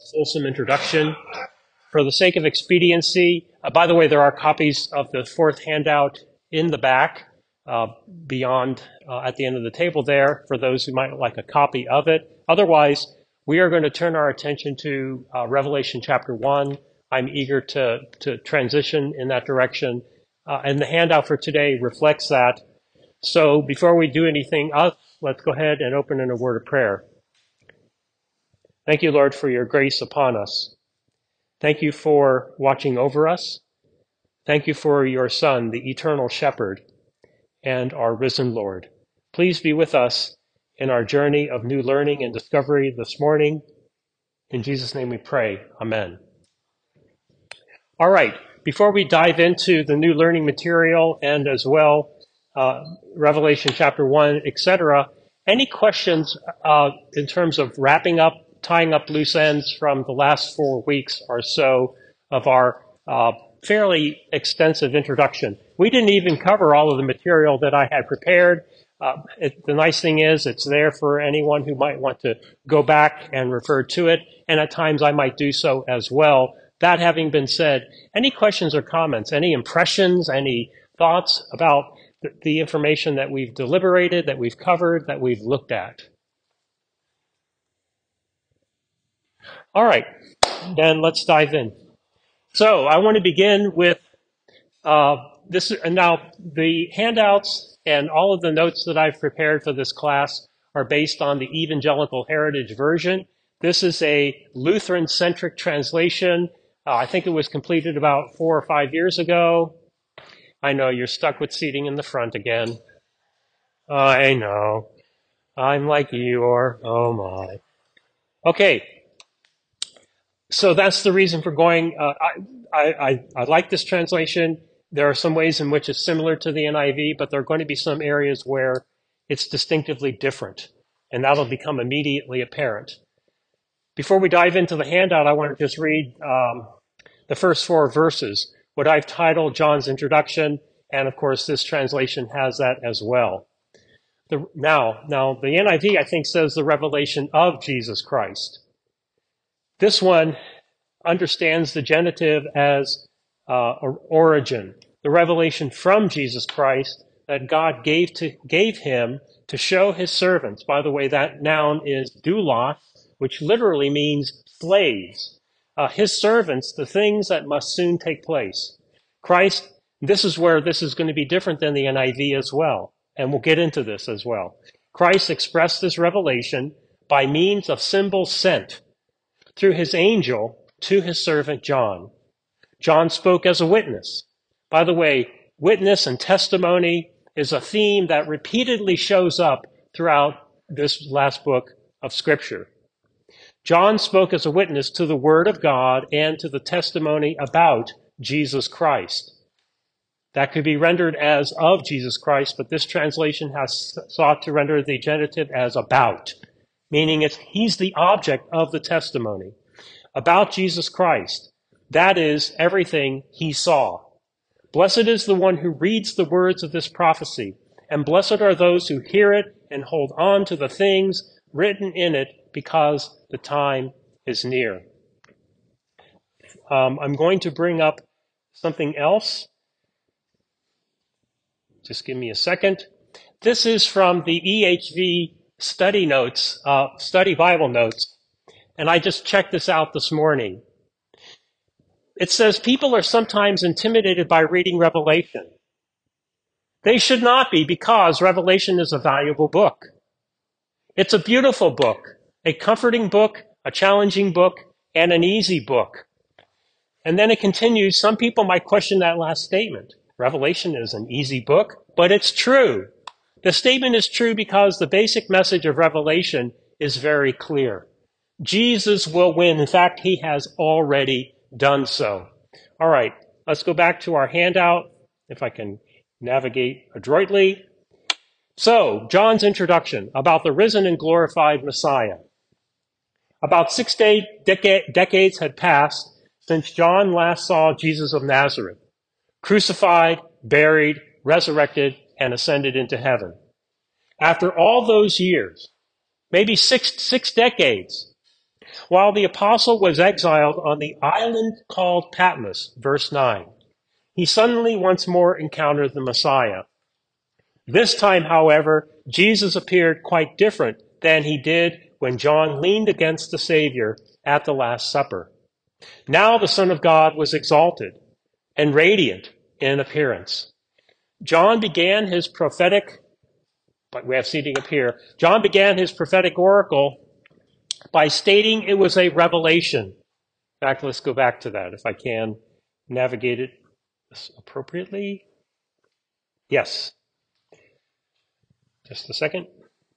fulsome introduction. For the sake of expediency, by the way, there are copies of the fourth handout in the back beyond at the end of the table there for those who might like a copy of it. Otherwise, we are going to turn our attention to Revelation chapter 1. I'm eager to transition in that direction, and the handout for today reflects that. So before we do anything else, let's go ahead and open in a word of prayer. Thank you, Lord, for your grace upon us. Thank you for watching over us. Thank you for your Son, the eternal shepherd, and our risen Lord. Please be with us in our journey of new learning and discovery this morning. In Jesus' name we pray. Amen. All right. Before we dive into the new learning material and as well Revelation chapter 1, etc., any questions in terms of wrapping up, tying up loose ends from the last 4 weeks or so of our fairly extensive introduction? We didn't even cover all of the material that I had prepared. The nice thing is it's there for anyone who might want to go back and refer to it, and at times I might do so as well. That having been said, any questions or comments, any impressions, any thoughts about the information that we've deliberated, that we've covered, that we've looked at? All right, then let's dive in. So I want to begin with this. Now, the handouts and all of the notes that I've prepared for this class are based on the Evangelical Heritage Version. This is a Lutheran-centric translation. I think it was completed about 4 or 5 years ago. I know you're stuck with seating in the front again. I know. I'm like Eeyore. Oh my. Okay. So that's the reason for going. I like this translation. There are some ways in which it's similar to the NIV, but there are going to be some areas where it's distinctively different, and that'll become immediately apparent. Before we dive into the handout, I want to just read the first 4 verses, what I've titled John's Introduction, and of course this translation has that as well. Now the NIV, I think, says the revelation of Jesus Christ. This one understands the genitive as origin, the revelation from Jesus Christ that God gave him to show his servants. By the way, that noun is doulos, which literally means slaves. His servants, the things that must soon take place. Christ, this is where this is going to be different than the NIV as well, and we'll get into this as well. Christ expressed this revelation by means of symbols sent through his angel to his servant John. John spoke as a witness. By the way, witness and testimony is a theme that repeatedly shows up throughout this last book of Scripture. John spoke as a witness to the Word of God and to the testimony about Jesus Christ. That could be rendered as of Jesus Christ, but this translation has sought to render the genitive as about, meaning he's the object of the testimony about Jesus Christ. That is everything he saw. Blessed is the one who reads the words of this prophecy, and blessed are those who hear it and hold on to the things written in it, because the time is near. I'm going to bring up something else. Just give me a second. This is from the EHV study notes, study Bible notes, and I just checked this out this morning. It says people are sometimes intimidated by reading Revelation. They should not be, because Revelation is a valuable book. It's a beautiful book, a comforting book, a challenging book, and an easy book. And then it continues, some people might question that last statement. Revelation is an easy book, but it's true. The statement is true because the basic message of Revelation is very clear. Jesus will win. In fact, he has already done so. All right, let's go back to our handout, if I can navigate adroitly. So, John's introduction about the risen and glorified Messiah. About 6 decades had passed since John last saw Jesus of Nazareth, crucified, buried, resurrected, and ascended into heaven. After all those years, maybe six decades, while the apostle was exiled on the island called Patmos, verse 9, he suddenly once more encountered the Messiah. This time, however, Jesus appeared quite different than he did when John leaned against the Savior at the Last Supper. Now the Son of God was exalted and radiant in appearance. John began his prophetic, but we have seating up here. John began his prophetic oracle by stating it was a revelation. In fact, let's go back to that if I can navigate it appropriately. Yes. Just a second.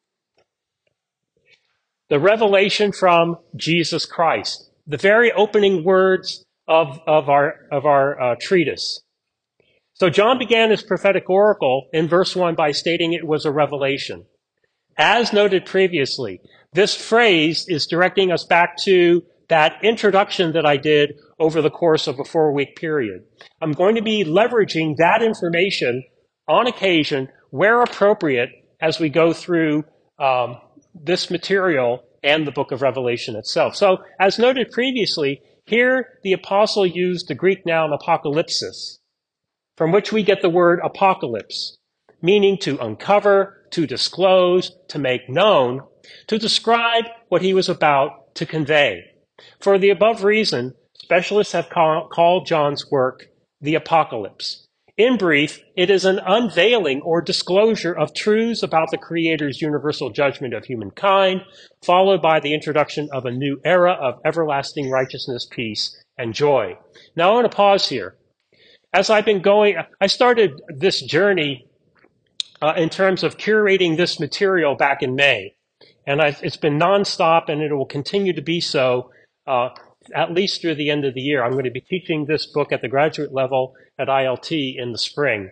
The revelation from Jesus Christ, the very opening words of our treatise. So John began his prophetic oracle in verse 1 by stating it was a revelation. As noted previously, this phrase is directing us back to that introduction that I did over the course of a 4-week period. I'm going to be leveraging that information on occasion, where appropriate, as we go through this material and the book of Revelation itself. So, as noted previously, here the apostle used the Greek noun apocalypsis, from which we get the word apocalypse, meaning to uncover, to disclose, to make known, to describe what he was about to convey. For the above reason, specialists have called John's work the Apocalypse. In brief, it is an unveiling or disclosure of truths about the Creator's universal judgment of humankind, followed by the introduction of a new era of everlasting righteousness, peace, and joy. Now I want to pause here. As I've been going, I started this journey in terms of curating this material back in May. And it's been nonstop, and it will continue to be so at least through the end of the year. I'm going to be teaching this book at the graduate level at ILT in the spring.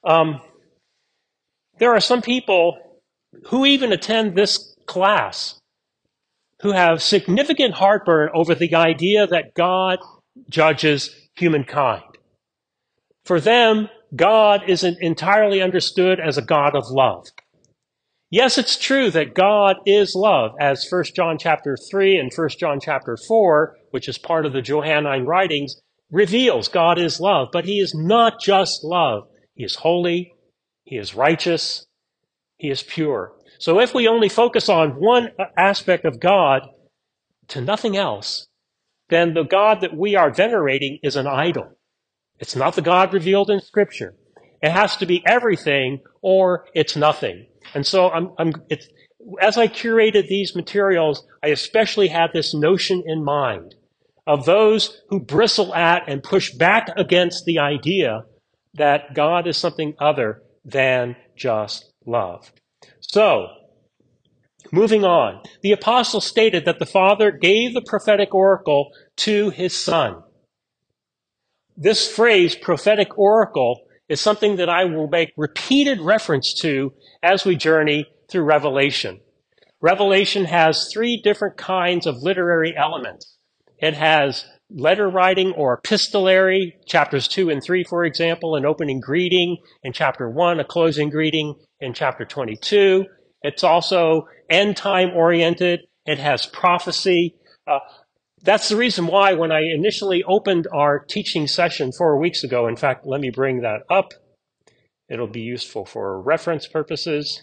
There are some people who even attend this class who have significant heartburn over the idea that God judges humankind. For them, God isn't entirely understood as a God of love. Yes, it's true that God is love, as 1 John chapter 3 and 1 John chapter 4, which is part of the Johannine writings, reveals God is love. But he is not just love. He is holy, he is righteous, he is pure. So if we only focus on one aspect of God to nothing else, then the God that we are venerating is an idol. It's not the God revealed in Scripture. It has to be everything or it's nothing. And so as I curated these materials, I especially had this notion in mind of those who bristle at and push back against the idea that God is something other than just love. So, moving on, the apostle stated that the Father gave the prophetic oracle to his Son. This phrase, prophetic oracle, is something that I will make repeated reference to as we journey through Revelation. Revelation has 3 different kinds of literary elements. It has letter writing or epistolary, chapters 2 and 3, for example, an opening greeting, in chapter 1, a closing greeting, in chapter 22. It's also end-time oriented. It has prophecy. That's the reason why when I initially opened our teaching session 4 weeks ago, in fact, let me bring that up. It'll be useful for reference purposes.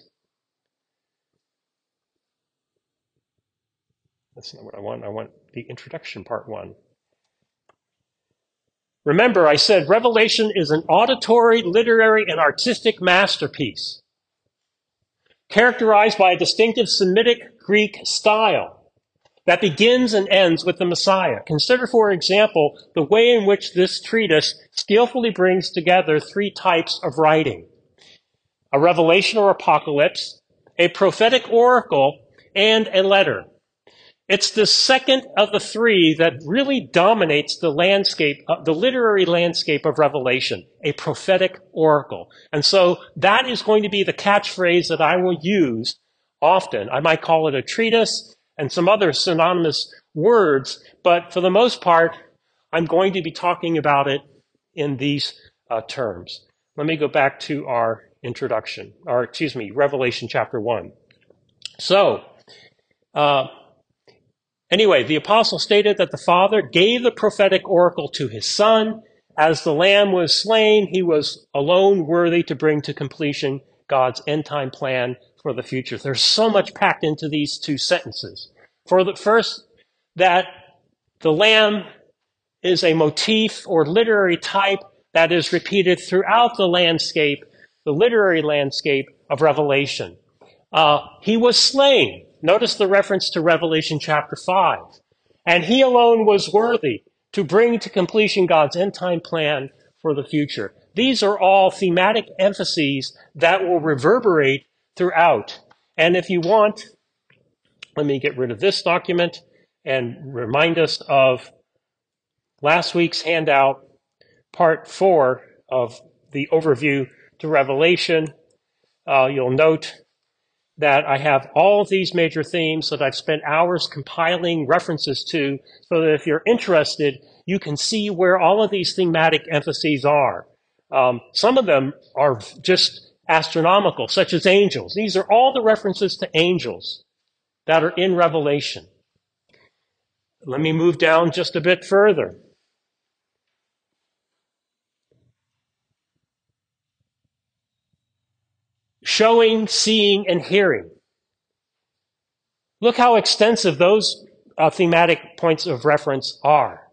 That's not what I want. I want the introduction, part 1. Remember, I said Revelation is an auditory, literary, and artistic masterpiece, characterized by a distinctive Semitic Greek style that begins and ends with the Messiah. Consider, for example, the way in which this treatise skillfully brings together 3 types of writing: a revelation or apocalypse, a prophetic oracle, and a letter. It's the second of the 3 that really dominates the landscape, the literary landscape of Revelation, a prophetic oracle. And so that is going to be the catchphrase that I will use often. I might call it a treatise and some other synonymous words, but for the most part, I'm going to be talking about it in these terms. Let me go back to our introduction, Revelation chapter 1. So, Anyway, the apostle stated that the Father gave the prophetic oracle to his Son. As the Lamb was slain, he was alone worthy to bring to completion God's end-time plan for the future. There's so much packed into these two sentences. For the first, that the Lamb is a motif or literary type that is repeated throughout the landscape, the literary landscape of Revelation. He was slain. Notice the reference to Revelation chapter 5. And he alone was worthy to bring to completion God's end-time plan for the future. These are all thematic emphases that will reverberate throughout. And if you want, let me get rid of this document and remind us of last week's handout, part 4 of the overview to Revelation. You'll note that I have all of these major themes that I've spent hours compiling references to, so that if you're interested, you can see where all of these thematic emphases are. Some of them are just astronomical, such as angels. These are all the references to angels that are in Revelation. Let me move down just a bit further. Showing, seeing, and hearing. Look how extensive those thematic points of reference are.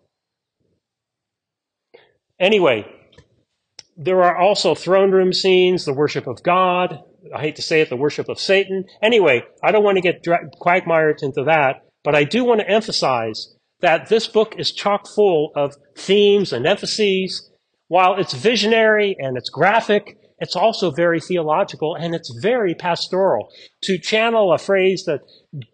Anyway, there are also throne room scenes, the worship of God. I hate to say it, the worship of Satan. Anyway, I don't want to get quagmired into that, but I do want to emphasize that this book is chock full of themes and emphases. While it's visionary and it's graphic, it's also very theological, and it's very pastoral. To channel a phrase that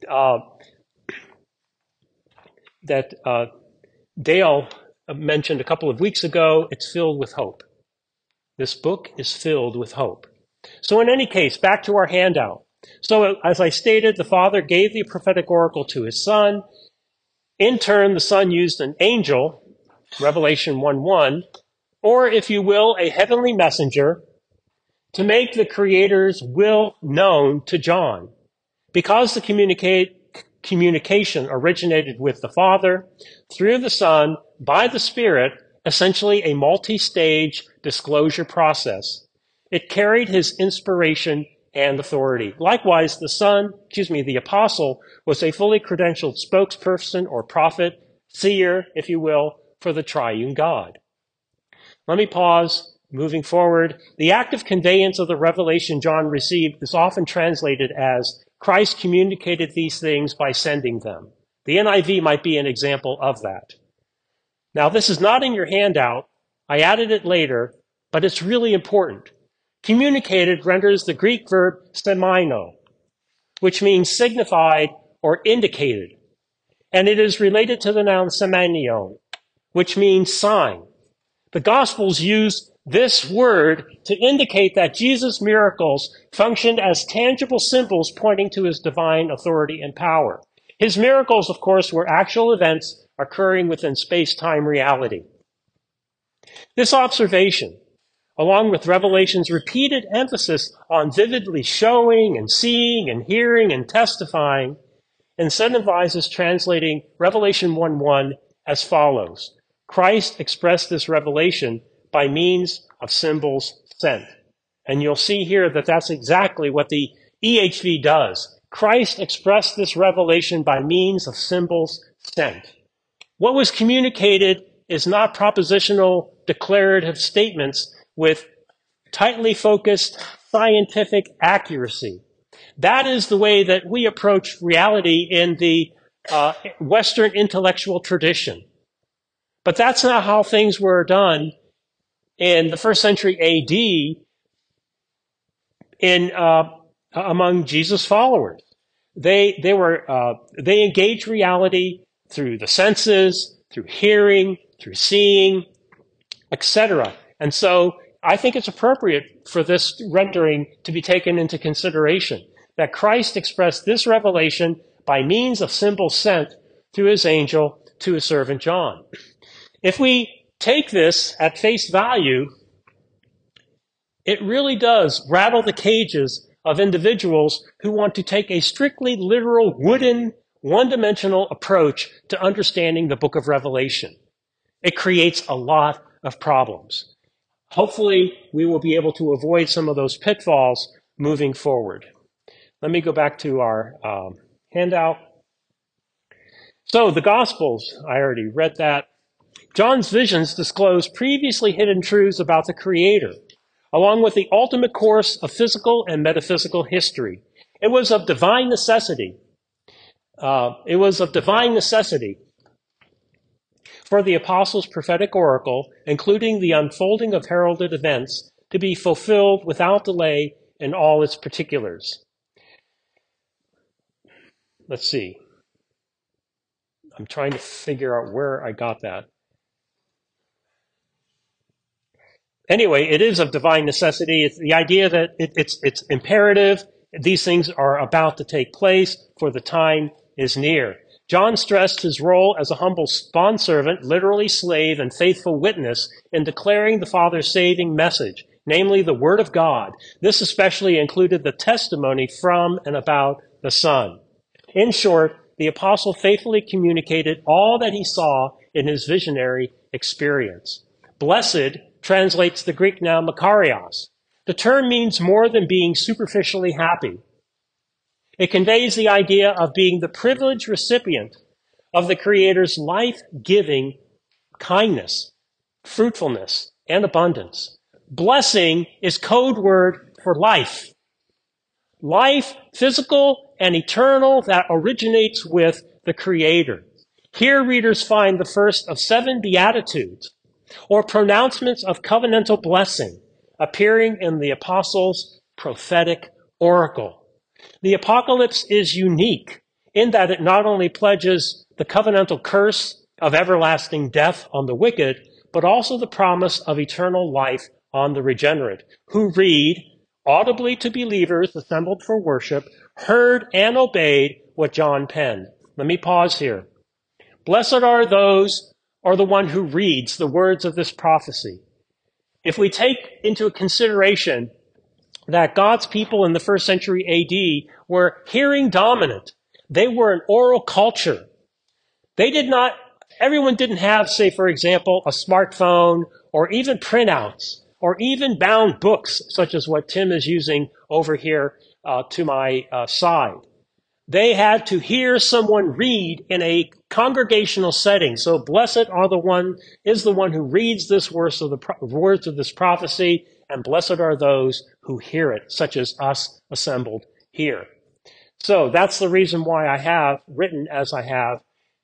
Dale mentioned a couple of weeks ago, it's filled with hope. This book is filled with hope. So in any case, back to our handout. So as I stated, the Father gave the prophetic oracle to his Son. In turn, the Son used an angel, Revelation 1:1, or if you will, a heavenly messenger, to make the Creator's will known to John. Because the communication originated with the Father, through the Son, by the Spirit, essentially a multi-stage disclosure process, it carried his inspiration and authority. Likewise, the apostle was a fully credentialed spokesperson or prophet, seer, if you will, for the triune God. Let me pause. Moving forward, the active conveyance of the revelation John received is often translated as Christ communicated these things by sending them. The NIV might be an example of that. Now, this is not in your handout. I added it later, but it's really important. Communicated renders the Greek verb semino, which means signified or indicated. And it is related to the noun semenion, which means sign. The Gospels use this word to indicate that Jesus' miracles functioned as tangible symbols pointing to his divine authority and power. His miracles, of course, were actual events occurring within space-time reality. This observation, along with Revelation's repeated emphasis on vividly showing and seeing and hearing and testifying, incentivizes translating Revelation 1:1 as follows. Christ expressed this revelation by means of symbols sent. And you'll see here that that's exactly what the EHV does. Christ expressed this revelation by means of symbols sent. What was communicated is not propositional declarative statements with tightly focused scientific accuracy. That is the way that we approach reality in the Western intellectual tradition. But that's not how things were done in the first century AD among Jesus' followers. They engaged reality through the senses, through hearing, through seeing, etc. And so I think it's appropriate for this rendering to be taken into consideration, that Christ expressed this revelation by means of symbols sent through his angel to his servant John. If we take this at face value, it really does rattle the cages of individuals who want to take a strictly literal wooden one-dimensional approach to understanding the book of Revelation. It creates a lot of problems. Hopefully, we will be able to avoid some of those pitfalls moving forward. Let me go back to our handout. So the Gospels, I already read that. John's visions disclose previously hidden truths about the Creator, along with the ultimate course of physical and metaphysical history. It was of divine necessity. For the apostles' prophetic oracle, including the unfolding of heralded events, to be fulfilled without delay in all its particulars. Let's see. I'm trying to figure out where I got that. Anyway, it is of divine necessity. It's the idea that it's imperative. These things are about to take place, for the time is near. John stressed his role as a humble bondservant, literally slave and faithful witness in declaring the Father's saving message, namely the Word of God. This especially included the testimony from and about the Son. In short, the apostle faithfully communicated all that he saw in his visionary experience. Blessed translates the Greek noun makarios. The term means more than being superficially happy. It conveys the idea of being the privileged recipient of the Creator's life-giving kindness, fruitfulness, and abundance. Blessing is code word for life. Life, physical and eternal, that originates with the Creator. Here readers find the first of 7 Beatitudes, or pronouncements of covenantal blessing, appearing in the apostles' prophetic oracle. The apocalypse is unique in that it not only pledges the covenantal curse of everlasting death on the wicked, but also the promise of eternal life on the regenerate, who read audibly to believers assembled for worship, heard and obeyed what John penned. Let me pause here. Blessed are those, or the one who reads the words of this prophecy. If we take into consideration that God's people in the first century AD were hearing dominant, they were an oral culture. Everyone didn't have, say, for example, a smartphone or even printouts or even bound books, such as what Tim is using over here to my side. They had to hear someone read in a congregational setting. So blessed is the one who reads this words of this prophecy, and blessed are those who hear it, such as us assembled here. So that's the reason why I have written as I have.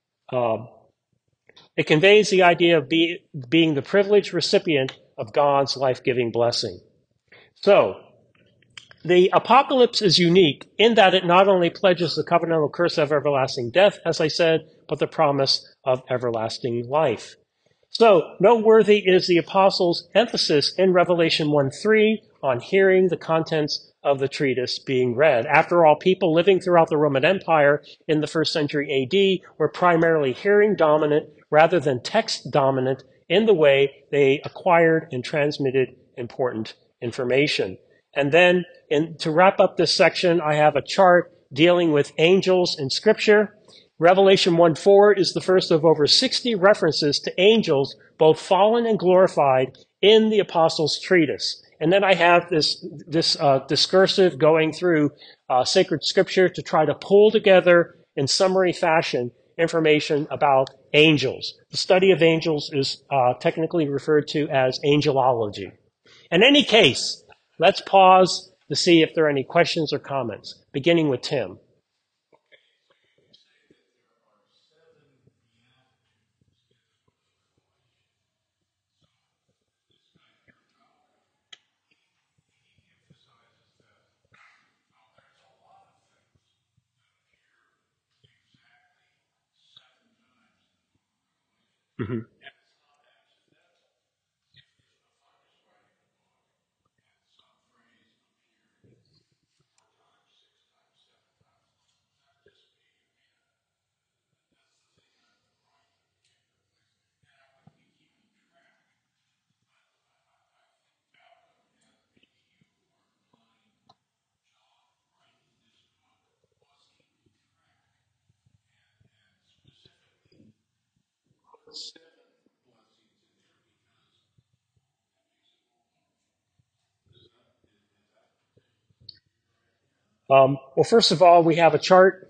It conveys the idea of being the privileged recipient of God's life-giving blessing. So, the apocalypse is unique in that it not only pledges the covenantal curse of everlasting death, as I said, but the promise of everlasting life. So, noteworthy is the apostles' emphasis in Revelation 1:3 on hearing the contents of the treatise being read. After all, people living throughout the Roman Empire in the first century AD were primarily hearing dominant rather than text dominant in the way they acquired and transmitted important information. And then, to wrap up this section, I have a chart dealing with angels in Scripture. Revelation 1:4 is the first of over 60 references to angels, both fallen and glorified, in the Apostles' Treatise. And then I have this discursive going through sacred Scripture to try to pull together in summary fashion information about angels. The study of angels is technically referred to as angelology. In any case, let's pause to see if there are any questions or comments, beginning with Tim. Mm-hmm. Well, first of all, we have a chart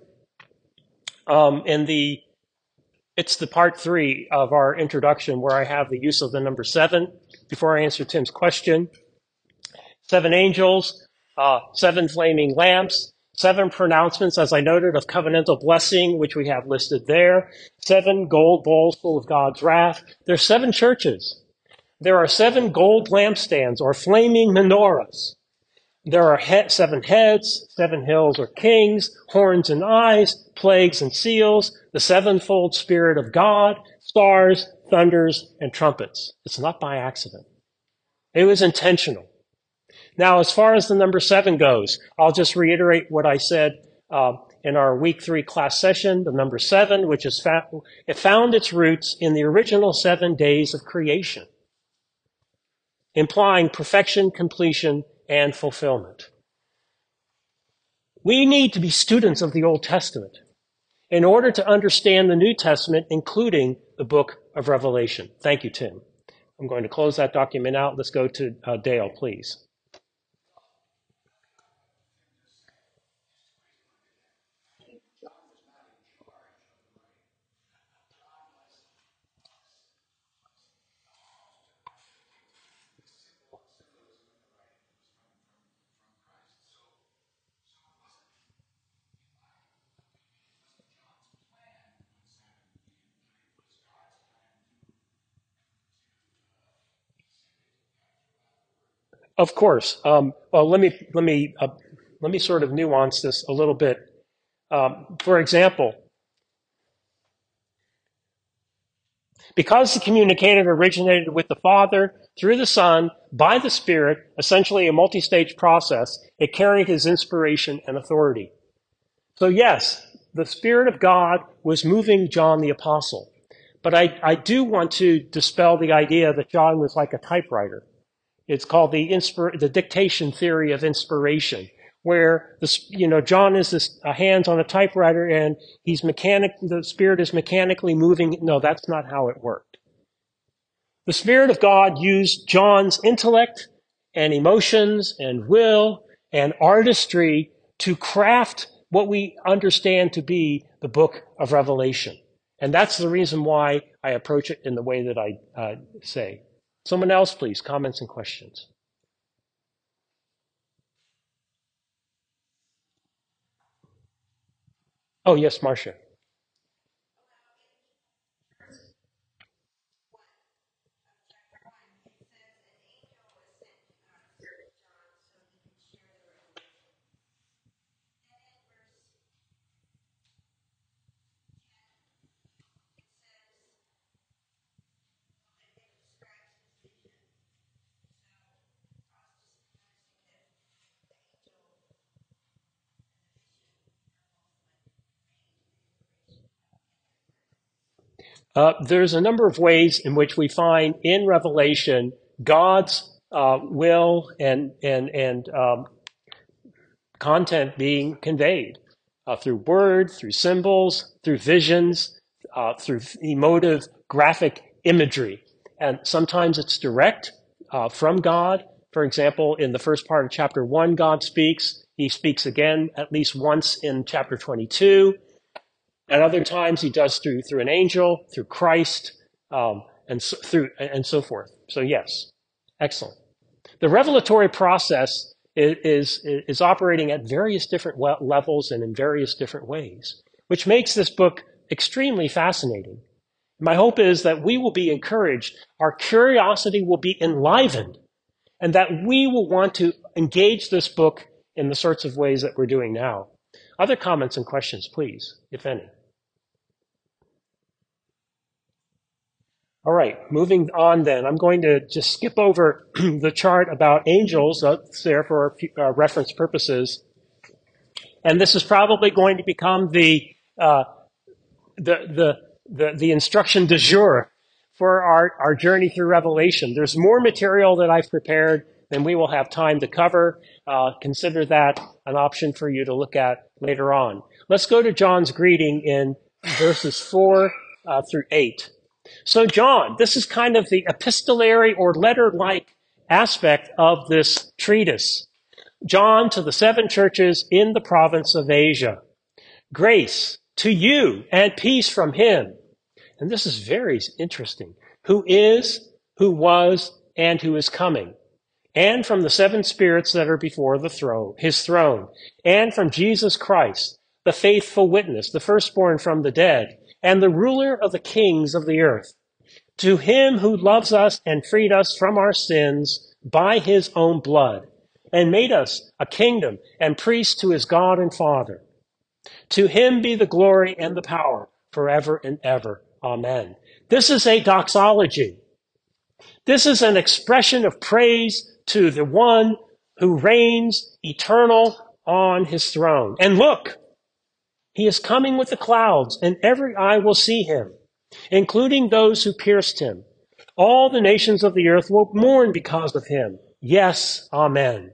it's the part 3 of our introduction where I have the use of the number 7. Before I answer Tim's question, 7 angels, 7 flaming lamps, 7 pronouncements, as I noted, of covenantal blessing, which we have listed there, 7 gold bowls full of God's wrath. There's 7 churches. There are 7 gold lampstands or flaming menorahs. There are 7 heads, 7 hills or kings, horns and eyes, plagues and seals, the sevenfold Spirit of God, stars, thunders, and trumpets. It's not by accident. It was intentional. Now, as far as the number 7 goes, I'll just reiterate what I said in our week 3 class session. The number 7, which is it found its roots in the original 7 days of creation, implying perfection, completion, and fulfillment. We need to be students of the Old Testament in order to understand the New Testament, including the book of Revelation. Thank you, Tim. I'm going to close that document out. Let's go to Dale, please. Of course. Well, let me sort of nuance this a little bit. For example, because the communicator originated with the Father, through the Son, by the Spirit, essentially a multi-stage process, it carried his inspiration and authority. So yes, the Spirit of God was moving John the Apostle. But I do want to dispel the idea that John was like a typewriter. It's called the dictation theory of inspiration, where John is this hands on a typewriter and the Spirit is mechanically moving. No, that's not how it worked. The Spirit of God used John's intellect and emotions and will and artistry to craft what we understand to be the book of Revelation. And that's the reason why I approach it in the way that I say. Someone else, please, comments and questions. Oh, yes, Marcia. There's a number of ways in which we find in Revelation God's will and content being conveyed through word, through symbols, through visions, through emotive graphic imagery. And sometimes it's direct from God. For example, in the first part of chapter 1, God speaks. He speaks again at least once in chapter 22. At other times, he does through an angel, through Christ, and so forth. So yes, excellent. The revelatory process is operating at various different levels and in various different ways, which makes this book extremely fascinating. My hope is that we will be encouraged, our curiosity will be enlivened, and that we will want to engage this book in the sorts of ways that we're doing now. Other comments and questions, please, if any. All right, moving on then. I'm going to just skip over the chart about angels that's there for reference purposes. And this is probably going to become the instruction du jour for our journey through Revelation. There's more material that I've prepared than we will have time to cover. Consider that an option for you to look at later on. Let's go to John's greeting in verses 4 through 8. So John, this is kind of the epistolary or letter-like aspect of this treatise. John to the 7 churches in the province of Asia. Grace to you and peace from him. And this is very interesting. Who is, who was, and who is coming. And from the 7 spirits that are before the throne, his throne. And from Jesus Christ, the faithful witness, the firstborn from the dead, and the ruler of the kings of the earth. To him who loves us and freed us from our sins by his own blood, and made us a kingdom and priests to his God and Father. To him be the glory and the power forever and ever. Amen. This is a doxology. This is an expression of praise to the one who reigns eternal on his throne. And look, he is coming with the clouds, and every eye will see him, including those who pierced him. All the nations of the earth will mourn because of him. Yes, amen.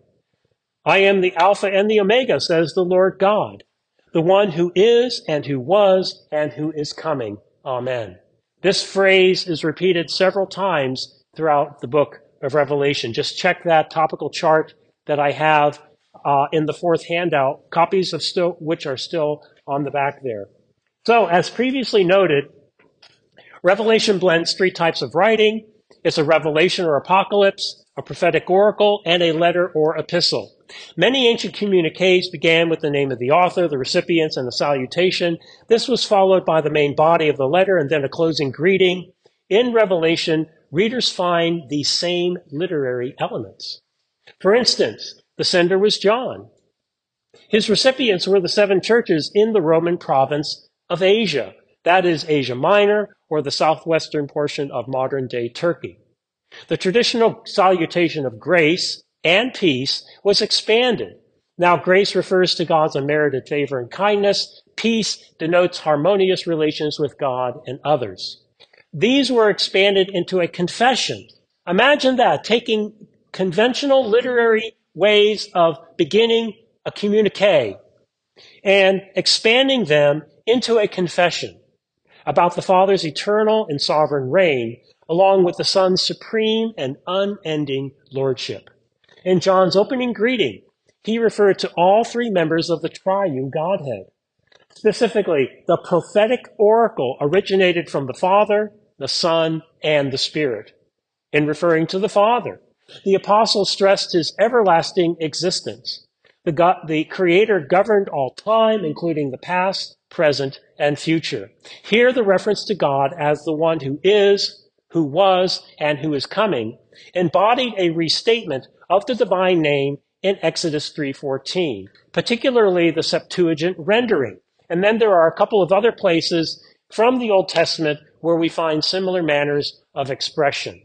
I am the Alpha and the Omega, says the Lord God, the one who is and who was and who is coming. Amen. This phrase is repeated several times throughout the book of Revelation. Just check that topical chart that I have in the 4th handout, copies of which are still on the back there. So, as previously noted, Revelation blends 3 types of writing. It's a revelation or apocalypse, a prophetic oracle, and a letter or epistle. Many ancient communiques began with the name of the author, the recipients, and the salutation. This was followed by the main body of the letter and then a closing greeting. In Revelation, readers find these same literary elements. For instance, the sender was John. His recipients were the 7 churches in the Roman province of Asia. That is Asia Minor, or the southwestern portion of modern-day Turkey. The traditional salutation of grace and peace was expanded. Now, grace refers to God's unmerited favor and kindness. Peace denotes harmonious relations with God and others. These were expanded into a confession. Imagine that, taking conventional literary ways of beginning a communique and expanding them into a confession about the Father's eternal and sovereign reign, along with the Son's supreme and unending lordship. In John's opening greeting, he referred to all 3 members of the triune Godhead. Specifically, the prophetic oracle originated from the Father, the Son, and the Spirit. In referring to the Father, the apostle stressed his everlasting existence. The Creator governed all time, including the past, present, and future. Here, the reference to God as the one who is, who was, and who is coming embodied a restatement of the divine name in Exodus 3:14, particularly the Septuagint rendering. And then there are a couple of other places from the Old Testament where we find similar manners of expression.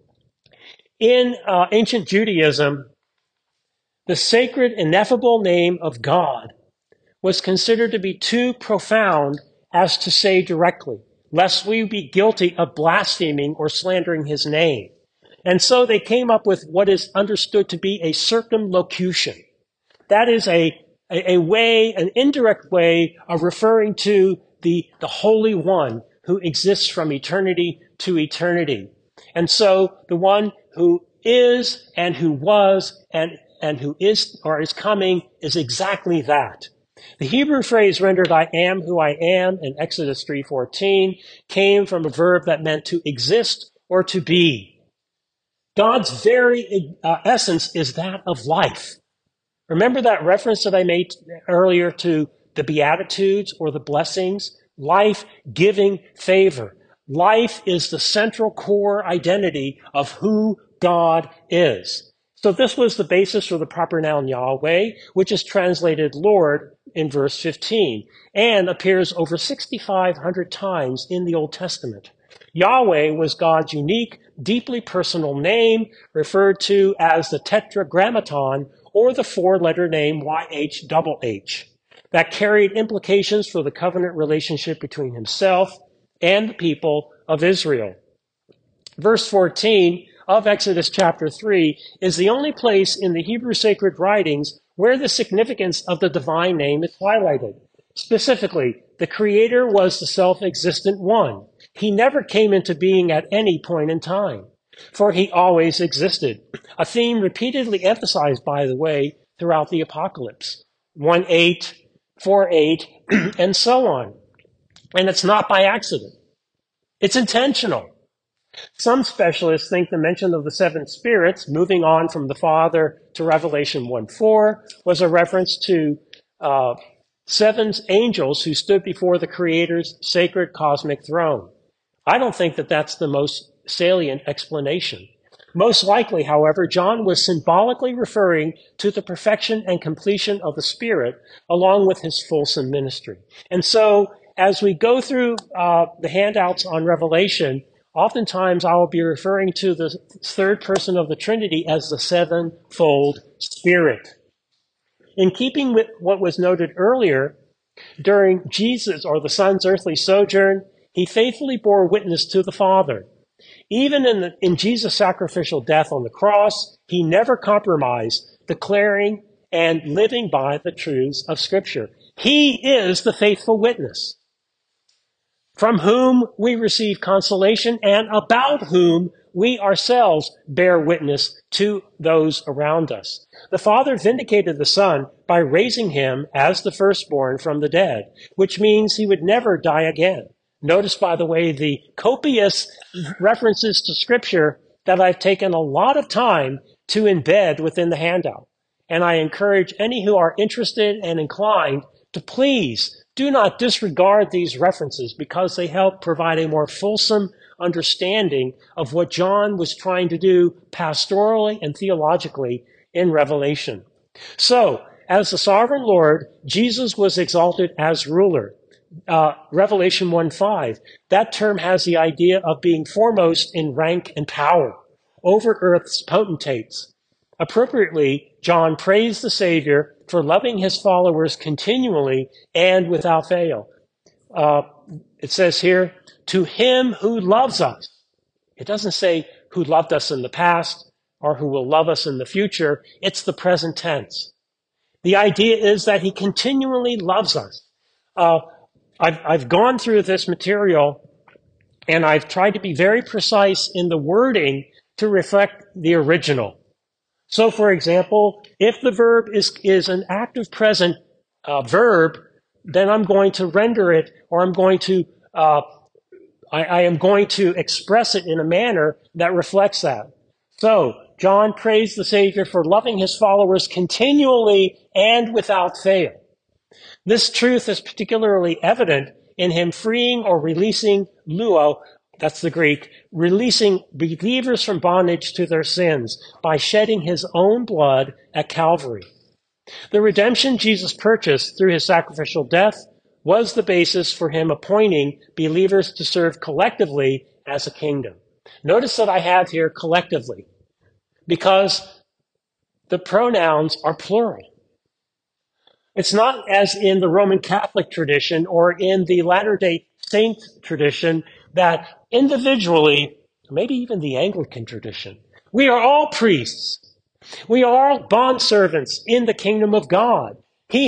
In ancient Judaism, the sacred, ineffable name of God was considered to be too profound as to say directly, lest we be guilty of blaspheming or slandering his name. And so they came up with what is understood to be a circumlocution. That is a way, an indirect way of referring to the Holy One who exists from eternity to eternity. And so the one who is and who was and who is or is coming is exactly that. The Hebrew phrase rendered "I am who I am" in Exodus 3:14 came from a verb that meant to exist or to be. God's very essence is that of life. Remember that reference that I made earlier to the Beatitudes or the blessings? Life-giving favor. Life is the central core identity of who God is. So this was the basis for the proper noun Yahweh, which is translated Lord in verse 15 and appears over 6,500 times in the Old Testament. Yahweh was God's unique, deeply personal name, referred to as the Tetragrammaton, or the 4-letter name YHWH, that carried implications for the covenant relationship between himself and the people of Israel. Verse 14 of Exodus chapter 3 is the only place in the Hebrew sacred writings where the significance of the divine name is highlighted. Specifically, the Creator was the self-existent one. He never came into being at any point in time, for he always existed. A theme repeatedly emphasized, by the way, throughout the apocalypse. 1:8, 4:8, and so on. And it's not by accident. It's intentional. Some specialists think the mention of the seven spirits, moving on from the Father to Revelation 1:4, was a reference to seven angels who stood before the Creator's sacred cosmic throne. I don't think that that's the most salient explanation. Most likely, however, John was symbolically referring to the perfection and completion of the Spirit along with his fulsome ministry. And so, as we go through the handouts on Revelation, oftentimes I will be referring to the third person of the Trinity as the sevenfold Spirit. In keeping with what was noted earlier, during Jesus or the Son's earthly sojourn, he faithfully bore witness to the Father. Even in Jesus' sacrificial death on the cross, he never compromised, declaring and living by the truths of Scripture. He is the faithful witness, from whom we receive consolation and about whom we ourselves bear witness to those around us. The Father vindicated the Son by raising him as the firstborn from the dead, which means he would never die again. Notice, by the way, the copious references to Scripture that I've taken a lot of time to embed within the handout. And I encourage any who are interested and inclined to please do not disregard these references, because they help provide a more fulsome understanding of what John was trying to do pastorally and theologically in Revelation. So, as the sovereign Lord, Jesus was exalted as ruler. Revelation 1:5, that term has the idea of being foremost in rank and power over earth's potentates. Appropriately, John praised the Savior for loving his followers continually and without fail. It says here, to him who loves us. It doesn't say who loved us in the past or who will love us in the future. It's the present tense. The idea is that he continually loves us. I've gone through this material and I've tried to be very precise in the wording to reflect the original. So, for example, if the verb is an active present verb, then I'm going to render it, or I'm going to I am going to express it in a manner that reflects that. So, John praised the Savior for loving his followers continually and without fail. This truth is particularly evident in him freeing or releasing luo, that's the Greek, releasing believers from bondage to their sins by shedding his own blood at Calvary. The redemption Jesus purchased through his sacrificial death was the basis for him appointing believers to serve collectively as a kingdom. Notice that I have here collectively, because the pronouns are plural. It's not as in the Roman Catholic tradition or in the Latter-day Saint tradition that individually, maybe even the Anglican tradition, we are all priests. We are all bondservants in the kingdom of God. He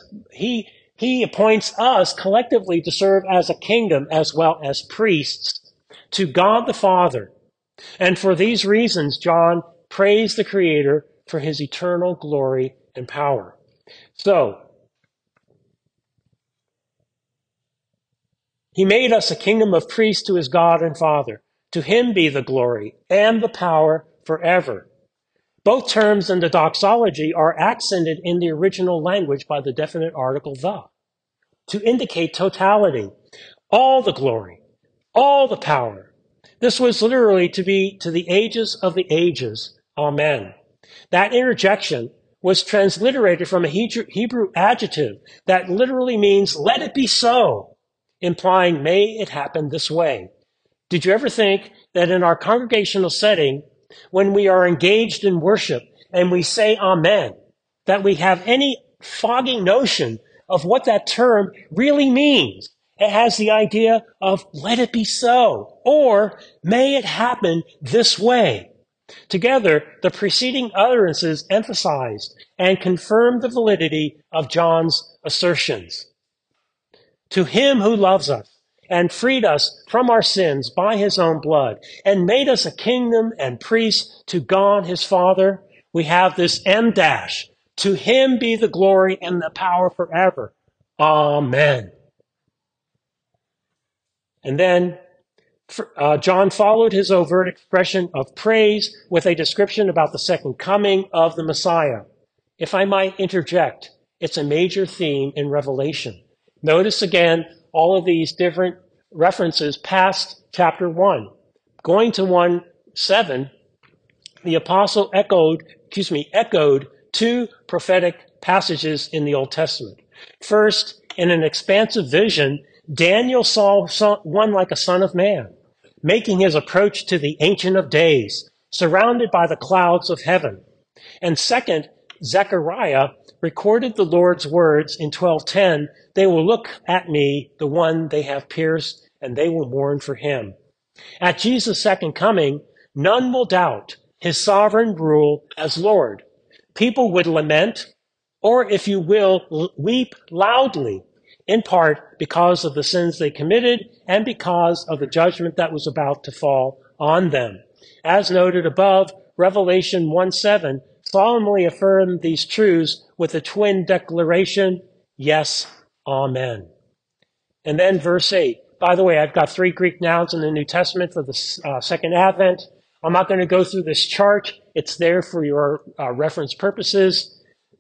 appoints us collectively to serve as a kingdom as well as priests to God the Father. And for these reasons, John praised the Creator for his eternal glory and power. So, he made us a kingdom of priests to his God and Father. To him be the glory and the power forever. Both terms in the doxology are accented in the original language by the definite article the, to indicate totality, all the glory, all the power. This was literally to be to the ages of the ages. Amen. That interjection was transliterated from a Hebrew adjective that literally means, let it be so, implying, may it happen this way. Did you ever think that in our congregational setting, when we are engaged in worship and we say amen, that we have any foggy notion of what that term really means? It has the idea of let it be so, or may it happen this way. Together, the preceding utterances emphasized and confirmed the validity of John's assertions. To him who loves us and freed us from our sins by his own blood and made us a kingdom and priests to God his Father. We have this M dash. To him be the glory and the power forever. Amen. And then John followed his overt expression of praise with a description about the second coming of the Messiah. If I might interject, it's a major theme in Revelation. Notice again all of these different references past chapter 1. Going to 1:7, the apostle echoed two prophetic passages in the Old Testament. First, in an expansive vision, Daniel saw one like a son of man, making his approach to the Ancient of Days, surrounded by the clouds of heaven. And second, Zechariah recorded the Lord's words in 12:10, they will look at me, the one they have pierced, and they will mourn for him. At Jesus' second coming, none will doubt his sovereign rule as Lord. People would lament, or if you will, weep loudly, in part because of the sins they committed and because of the judgment that was about to fall on them. As noted above, Revelation 1:7 solemnly affirmed these truths with a twin declaration, yes, amen. And then verse 8. By the way, I've got 3 Greek nouns in the New Testament for the second advent. I'm not going to go through this chart. It's there for your reference purposes.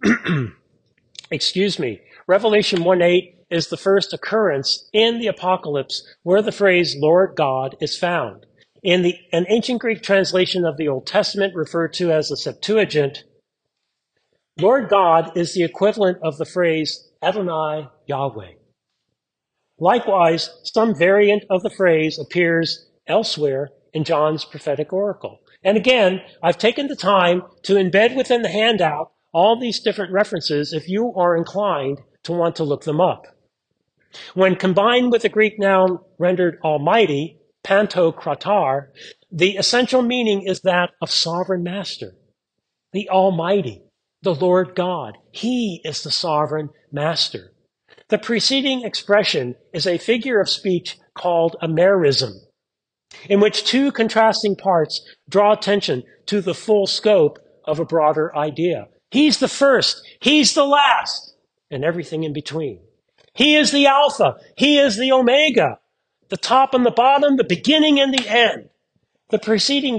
Excuse me. Revelation 1:8 is the first occurrence in the Apocalypse where the phrase Lord God is found. In an ancient Greek translation of the Old Testament referred to as the Septuagint, Lord God is the equivalent of the phrase Adonai Yahweh. Likewise, some variant of the phrase appears elsewhere in John's prophetic oracle. And again, I've taken the time to embed within the handout all these different references if you are inclined to want to look them up. When combined with the Greek noun rendered almighty, pantokrator, the essential meaning is that of sovereign master, the almighty, the Lord God. He is the sovereign master. The preceding expression is a figure of speech called a merism, in which two contrasting parts draw attention to the full scope of a broader idea. He's the first, he's the last, and everything in between. He is the Alpha, he is the Omega, the top and the bottom, the beginning and the end. The preceding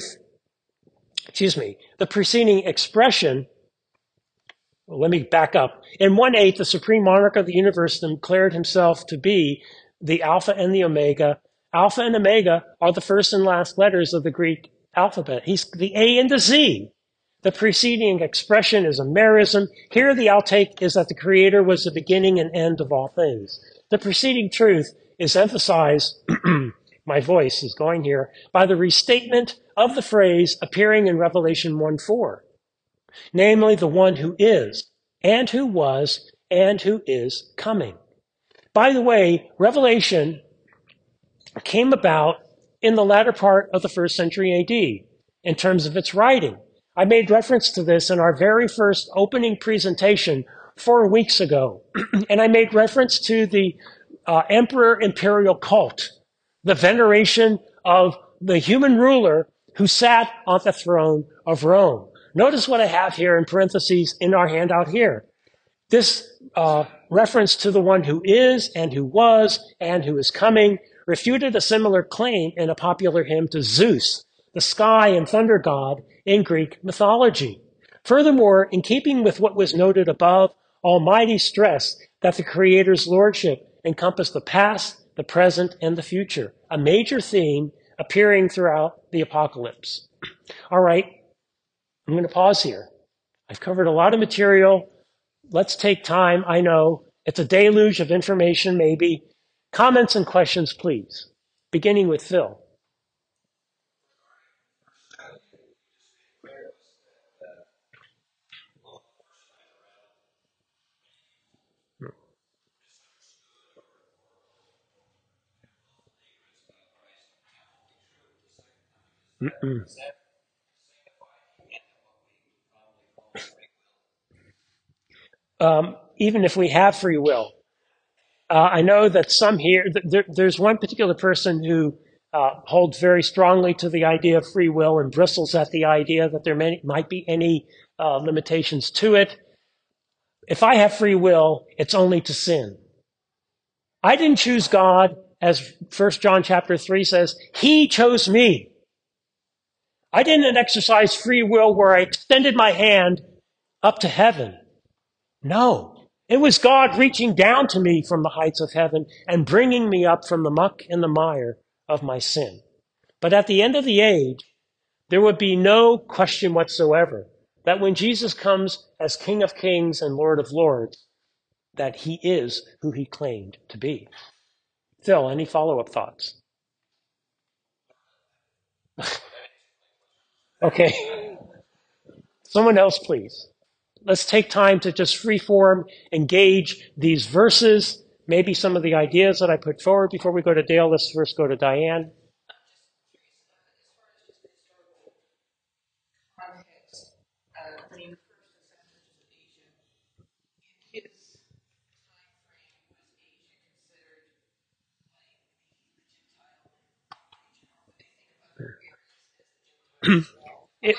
expression, well, let me back up. In 1:8, the supreme monarch of the universe declared himself to be the Alpha and the Omega. Alpha and Omega are the first and last letters of the Greek alphabet. He's the A and the Z. The preceding expression is a merism. Here the outtake is that the Creator was the beginning and end of all things. The preceding truth is emphasized, my voice is going here, by the restatement of the phrase appearing in Revelation 1:4, namely the one who is, and who was, and who is coming. By the way, Revelation came about in the latter part of the 1st century AD in terms of its writing. I made reference to this in our very first opening presentation 4 weeks ago. And I made reference to the emperor imperial cult, the veneration of the human ruler who sat on the throne of Rome. Notice what I have here in parentheses in our handout here. This reference to the one who is and who was and who is coming refuted a similar claim in a popular hymn to Zeus, the sky and thunder god in Greek mythology. Furthermore, in keeping with what was noted above, Almighty stressed that the Creator's lordship encompassed the past, the present, and the future, a major theme appearing throughout the Apocalypse. All right, I'm going to pause here. I've covered a lot of material. Let's take time. I know it's a deluge of information, maybe. Comments and questions, please. Beginning with Phil. Even if we have free will, I know that some here, there's one particular person who holds very strongly to the idea of free will and bristles at the idea that there might be any limitations to it. If I have free will, it's only to sin. I didn't choose God, as 1 John chapter 3 says. He chose me. I didn't exercise free will where I extended my hand up to heaven. No. It was God reaching down to me from the heights of heaven and bringing me up from the muck and the mire of my sin. But at the end of the age, there would be no question whatsoever that when Jesus comes as King of Kings and Lord of Lords, that he is who he claimed to be. Phil, any follow-up thoughts? Okay. Someone else, please. Let's take time to just freeform, engage these verses, maybe some of the ideas that I put forward before we go to Dale. Let's first go to Diane. It,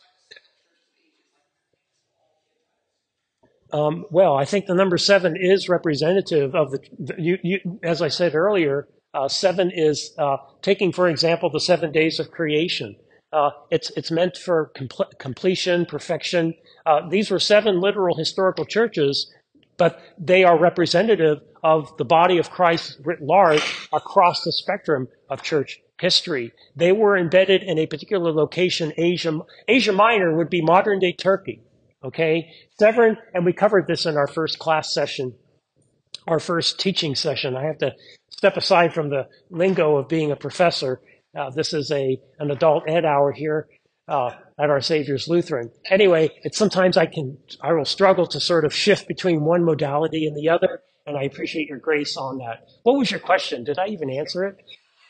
well, I think the number 7 is representative of as I said earlier, 7 is taking, for example, the 7 days of creation. It's meant for completion, perfection. These were 7 literal historical churches, but they are representative of the body of Christ writ large across the spectrum of church history. They were embedded in a particular location. Asia Minor would be modern day Turkey. Okay, Severn, and we covered this in our first class session, our first teaching session. I have to step aside from the lingo of being a professor. This is an adult ed hour here at Our Savior's Lutheran. Anyway, it's sometimes I will struggle to sort of shift between one modality and the other, and I appreciate your grace on that. What was your question? Did I even answer it?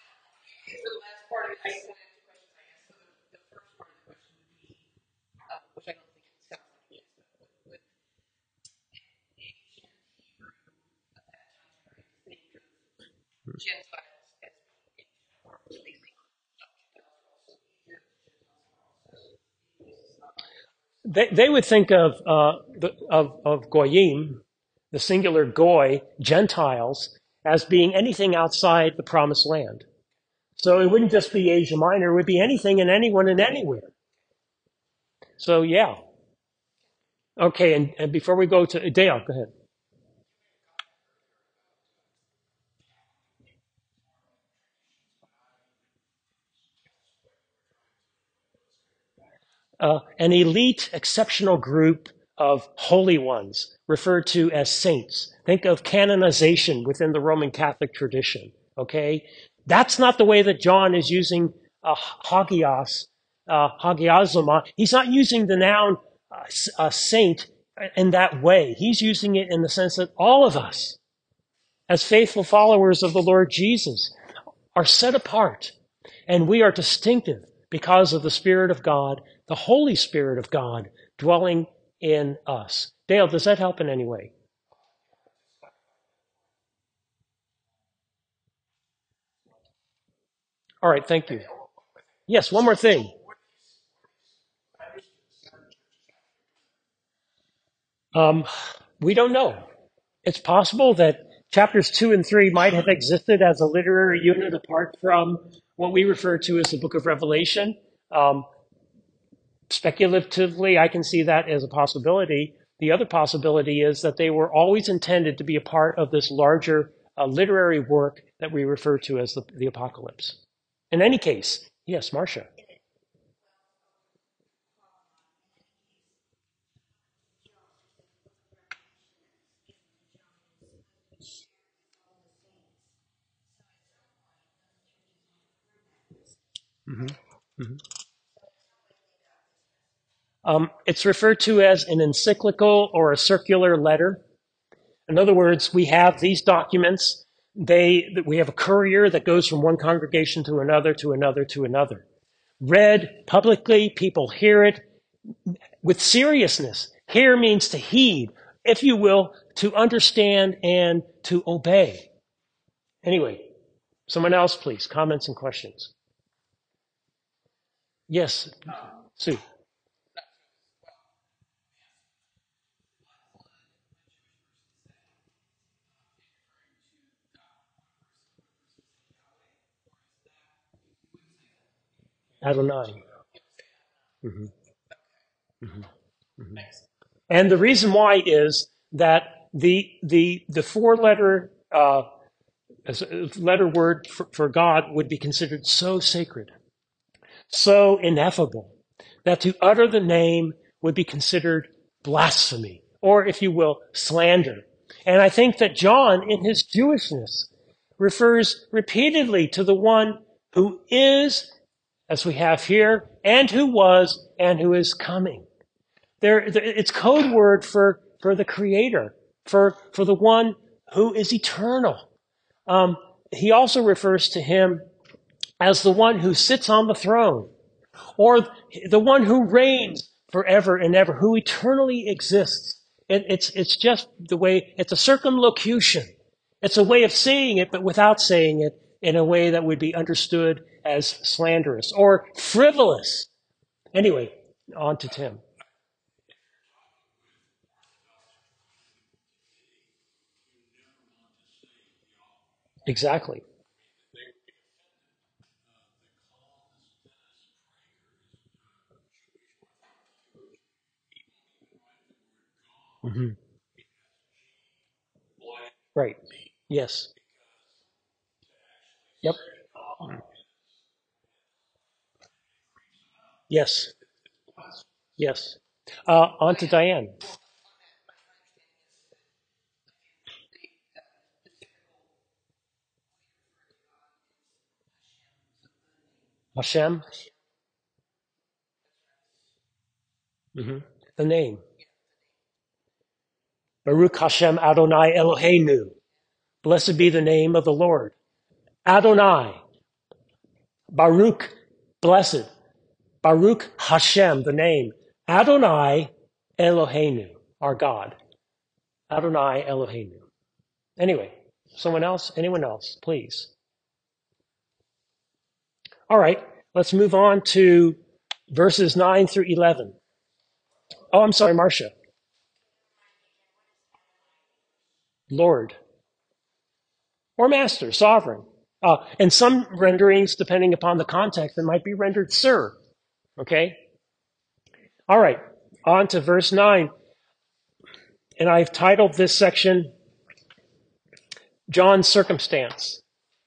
They would think of goyim, the singular goy, Gentiles, as being anything outside the promised land. So it wouldn't just be Asia Minor, it would be anything and anyone and anywhere. So yeah. Okay, and before we go to Dale, go ahead. An elite, exceptional group of holy ones, referred to as saints. Think of canonization within the Roman Catholic tradition, okay? That's not the way that John is using hagios, hagiazoma. He's not using the noun saint in that way. He's using it in the sense that all of us, as faithful followers of the Lord Jesus, are set apart, and we are distinctive because of the Spirit of God, the Holy Spirit of God, dwelling in us. Dale, does that help in any way? All right, thank you. Yes, one more thing. We don't know. It's possible that chapters 2 and 3 might have existed as a literary unit apart from what we refer to as the book of Revelation. Speculatively, I can see that as a possibility. The other possibility is that they were always intended to be a part of this larger literary work that we refer to as the Apocalypse. In any case, yes, Marcia. Mm-hmm. Mm-hmm. It's referred to as an encyclical or a circular letter. In other words, we have these documents. We have a courier that goes from one congregation to another, to another, to another. Read publicly, people hear it with seriousness. Hear means to heed, if you will, to understand, and to obey. Anyway, someone else, please. Comments and questions. Yes, Sue. Adonai. Mhm, mhm, mhm. And the reason why is that the four-letter letter word for God would be considered so sacred, so ineffable, that to utter the name would be considered blasphemy, or if you will, slander. And I think that John, in his Jewishness, refers repeatedly to the one who is, as we have here, and who was, and who is coming. It's code word for the Creator, for the one who is eternal. He also refers to him as the one who sits on the throne, or the one who reigns forever and ever, who eternally exists. It's just the way, it's a circumlocution. It's a way of saying it, but without saying it in a way that would be understood as slanderous or frivolous. Anyway, on to Tim. Exactly. Hmm. Right. Yes. Yep. Yes. Yes. On to Diane. Hashem. Hmm. The name. Baruch Hashem Adonai Eloheinu. Blessed be the name of the Lord. Adonai. Baruch. Blessed. Baruch Hashem, the name. Adonai Eloheinu, our God. Adonai Eloheinu. Anyway, someone else? Anyone else? Please. All right, let's move on to verses 9 through 11. Oh, I'm sorry, Marcia. Lord. Or master, sovereign. And some renderings, depending upon the context, it might be rendered sir. Okay? All right, on to verse 9. And I've titled this section, John's Circumstance.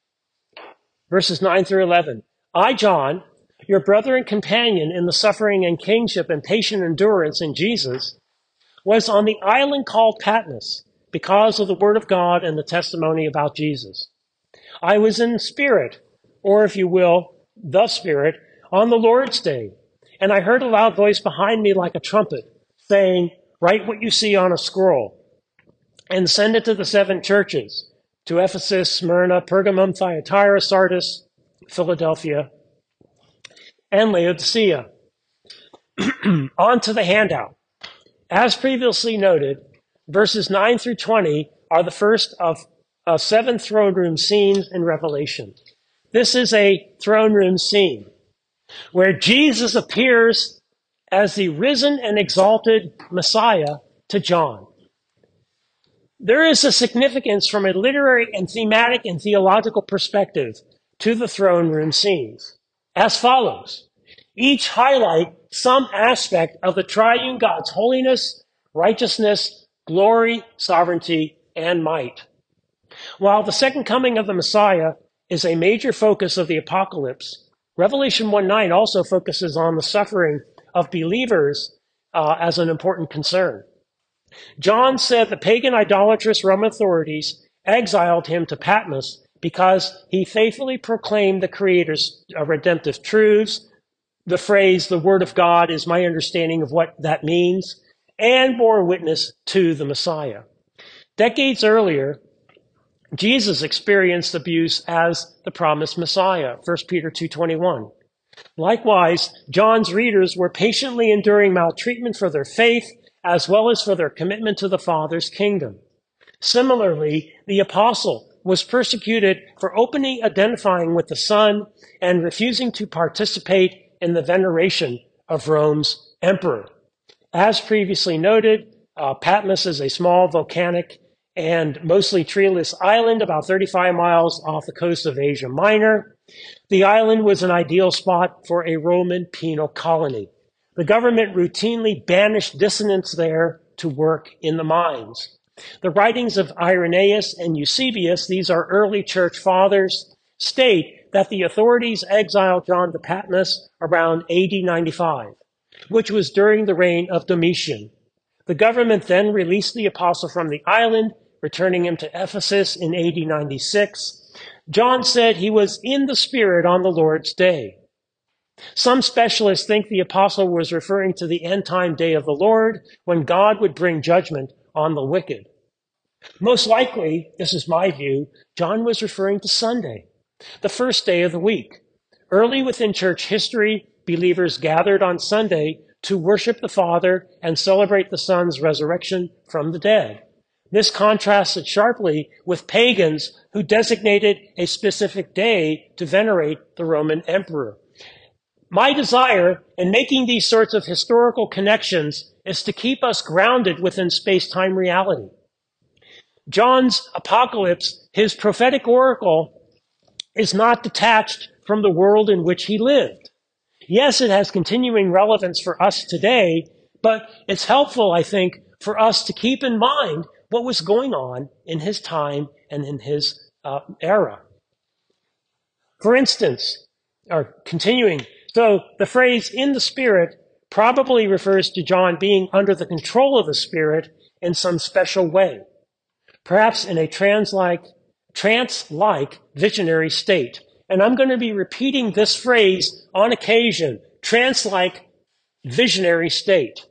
Verses 9 through 11. I, John, your brother and companion in the suffering and kingship and patient endurance in Jesus, was on the island called Patmos because of the word of God and the testimony about Jesus. I was in spirit, or if you will, the Spirit, on the Lord's day, and I heard a loud voice behind me like a trumpet, saying, write what you see on a scroll, and send it to the seven churches, to Ephesus, Smyrna, Pergamum, Thyatira, Sardis, Philadelphia, and Laodicea. On to the handout. As previously noted, verses 9 through 20 are the first of 7 throne room scenes in Revelation. This is a throne room scene where Jesus appears as the risen and exalted Messiah to John. There is a significance from a literary and thematic and theological perspective to the throne room scenes, as follows. Each highlight some aspect of the triune God's holiness, righteousness, glory, sovereignty, and might. While the second coming of the Messiah is a major focus of the apocalypse, Revelation 1:9 also focuses on the suffering of believers as an important concern. John said the pagan idolatrous Roman authorities exiled him to Patmos because he faithfully proclaimed the Creator's redemptive truths. The phrase, the word of God, is my understanding of what that means, and bore witness to the Messiah. Decades earlier, Jesus experienced abuse as the promised Messiah, 1 Peter 2:21. Likewise, John's readers were patiently enduring maltreatment for their faith as well as for their commitment to the Father's kingdom. Similarly, the apostle was persecuted for openly identifying with the Son and refusing to participate in the veneration of Rome's emperor. As previously noted, Patmos is a small volcanic and mostly treeless island about 35 miles off the coast of Asia Minor. The island was an ideal spot for a Roman penal colony. The government routinely banished dissidents there to work in the mines. The writings of Irenaeus and Eusebius, these are early church fathers, state that the authorities exiled John to Patmos around AD 95, which was during the reign of Domitian. The government then released the apostle from the island, returning him to Ephesus in AD 96. John said he was in the Spirit on the Lord's day. Some specialists think the apostle was referring to the end time day of the Lord, when God would bring judgment on the wicked. Most likely, this is my view, John was referring to Sunday, the first day of the week. Early within church history, believers gathered on Sunday to worship the Father and celebrate the Son's resurrection from the dead. This contrasted sharply with pagans who designated a specific day to venerate the Roman emperor. My desire in making these sorts of historical connections is to keep us grounded within space-time reality. John's apocalypse, his prophetic oracle, is not detached from the world in which he lived. Yes, it has continuing relevance for us today, but it's helpful, I think, for us to keep in mind what was going on in his time and in his era. For instance, or continuing, so the phrase in the Spirit probably refers to John being under the control of the Spirit in some special way, perhaps in a trance-like visionary state. And I'm going to be repeating this phrase on occasion, trance-like visionary state.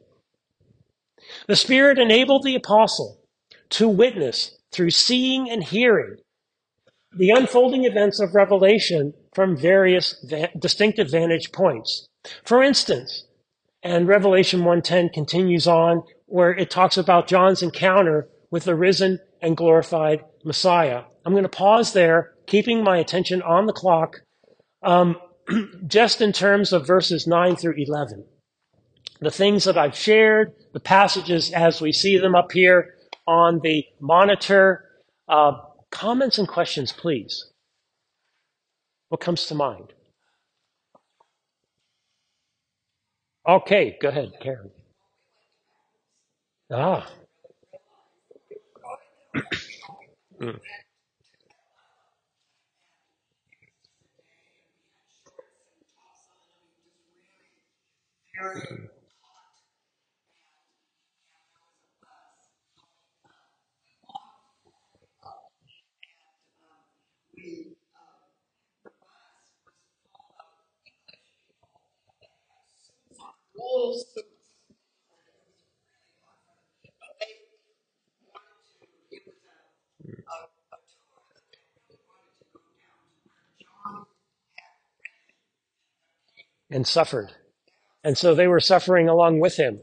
The Spirit enabled the apostle to witness through seeing and hearing the unfolding events of Revelation from various distinctive vantage points. For instance, and Revelation 1:10 continues on, where it talks about John's encounter with the risen and glorified Messiah. I'm going to pause there, keeping my attention on the clock, just in terms of verses 9 through 11. The things that I've shared, the passages as we see them up here on the monitor. Comments and questions, please. What comes to mind? Okay, go ahead, Karen. Ah. Mm. And suffered. And so they were suffering along with him.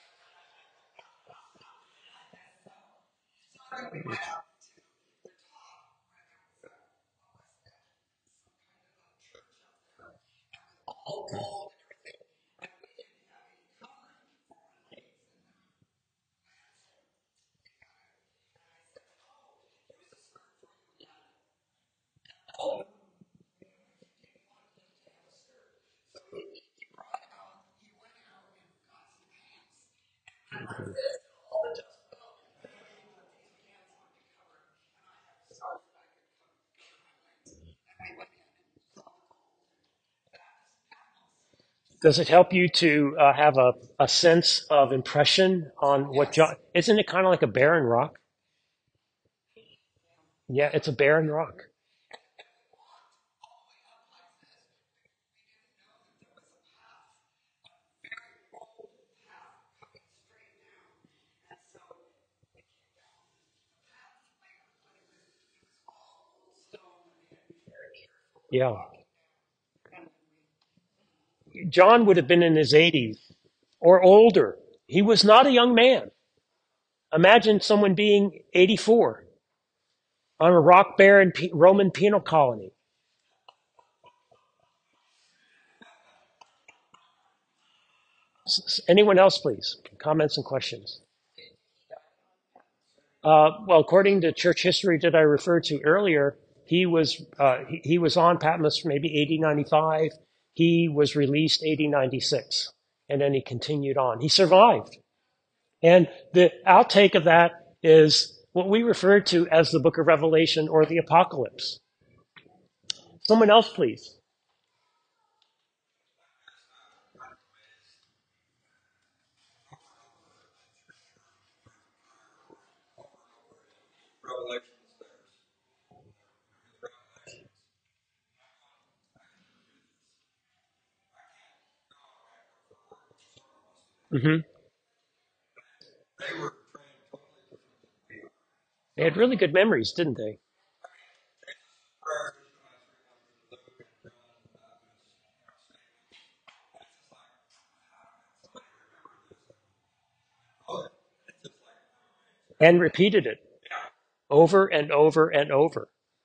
Does it help you to have a sense of impression on what John? Isn't it kind of like a barren rock? Yeah, it's a barren rock. Yeah. John would have been in his 80s or older. He was not a young man. Imagine someone being 84 on a rock-barren Roman penal colony. Anyone else, please? Comments and questions? Well, according to church history that I referred to earlier, he was on Patmos maybe AD 95. He was released AD 96, and then he continued on. He survived. And the outtake of that is what we refer to as the book of Revelation or the Apocalypse. Someone else, please. Mm-hmm. They had really good memories, didn't they? And repeated it over and over and over.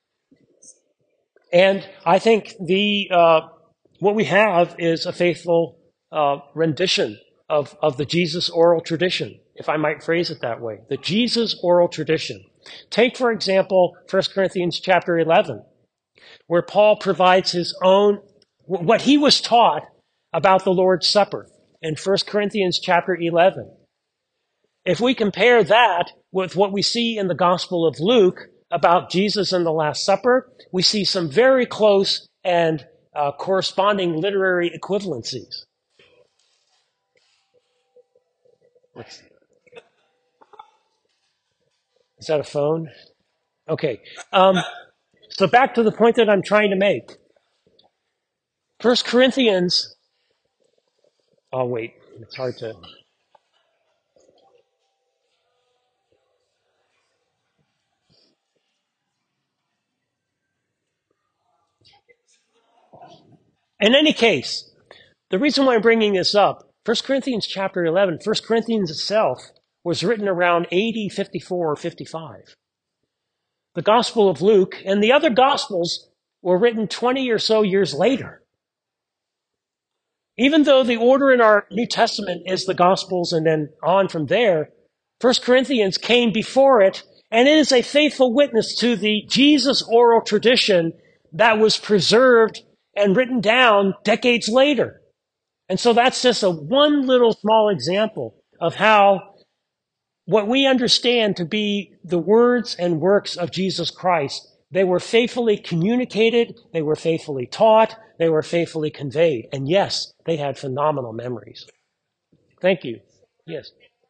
And I think what we have is a faithful rendition of the Jesus oral tradition, if I might phrase it that way. The Jesus oral tradition. Take, for example, 1 Corinthians chapter 11, where Paul provides his own, what he was taught about the Lord's Supper in 1 Corinthians chapter 11. If we compare that with what we see in the Gospel of Luke about Jesus and the Last Supper, we see some very close and corresponding literary equivalencies. Is that a phone? Okay. So back to the point that I'm trying to make. 1 Corinthians, oh wait, it's hard to... In any case, the reason why I'm bringing this up, 1 Corinthians chapter 11, 1 Corinthians itself was written around AD 54 or 55. The Gospel of Luke and the other Gospels were written 20 or so years later. Even though the order in our New Testament is the Gospels and then on from there, 1 Corinthians came before it, and it is a faithful witness to the Jesus oral tradition that was preserved and written down decades later. And so that's just one little small example of how what we understand to be the words and works of Jesus Christ, they were faithfully communicated, they were faithfully taught, they were faithfully conveyed. And yes, they had phenomenal memories. Thank you. Yes.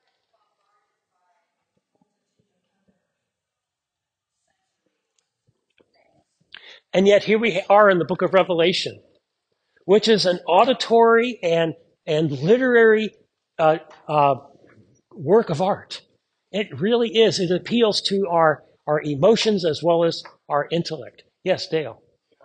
And yet here we are in the book of Revelation, which is an auditory and literary work of art. It really is. It appeals to our emotions as well as our intellect. Yes, Dale.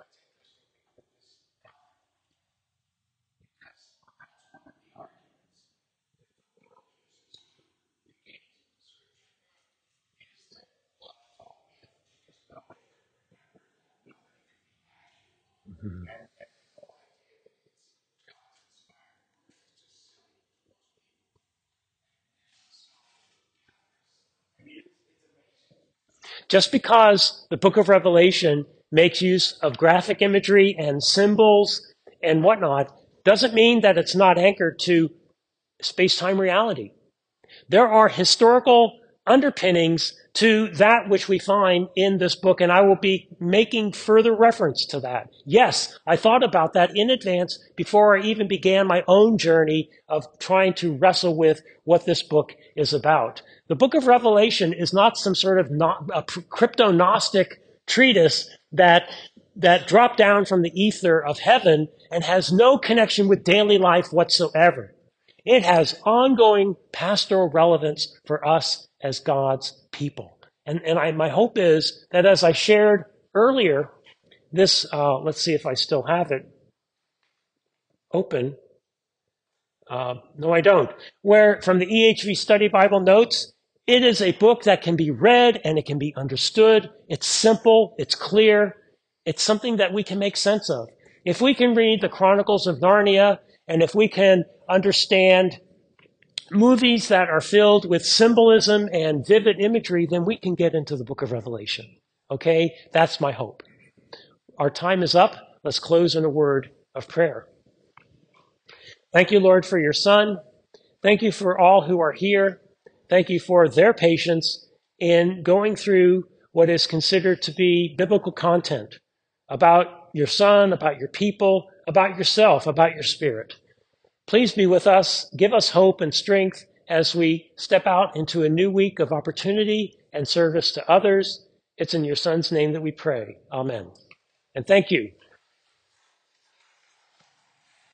Just because the book of Revelation makes use of graphic imagery and symbols and whatnot doesn't mean that it's not anchored to space-time reality. There are historical underpinnings to that which we find in this book, and I will be making further reference to that. Yes, I thought about that in advance before I even began my own journey of trying to wrestle with what this book is about. The book of Revelation is not some sort of crypto-Gnostic treatise that dropped down from the ether of heaven and has no connection with daily life whatsoever. It has ongoing pastoral relevance for us as God's people. And my hope is that as I shared earlier, this, let's see if I still have it open. No, I don't. Where from the EHV Study Bible Notes, It is a book that can be read and it can be understood. It's simple, it's clear, it's something that we can make sense of. If we can read the Chronicles of Narnia, and if we can understand movies that are filled with symbolism and vivid imagery, then we can get into the book of Revelation. Okay? That's my hope. Our time is up. Let's close in a word of prayer. Thank you, Lord, for your Son. Thank you for all who are here. Thank you for their patience in going through what is considered to be biblical content about your Son, about your people, about yourself, about your Spirit. Please be with us. Give us hope and strength as we step out into a new week of opportunity and service to others. It's in your Son's name that we pray. Amen. And thank you.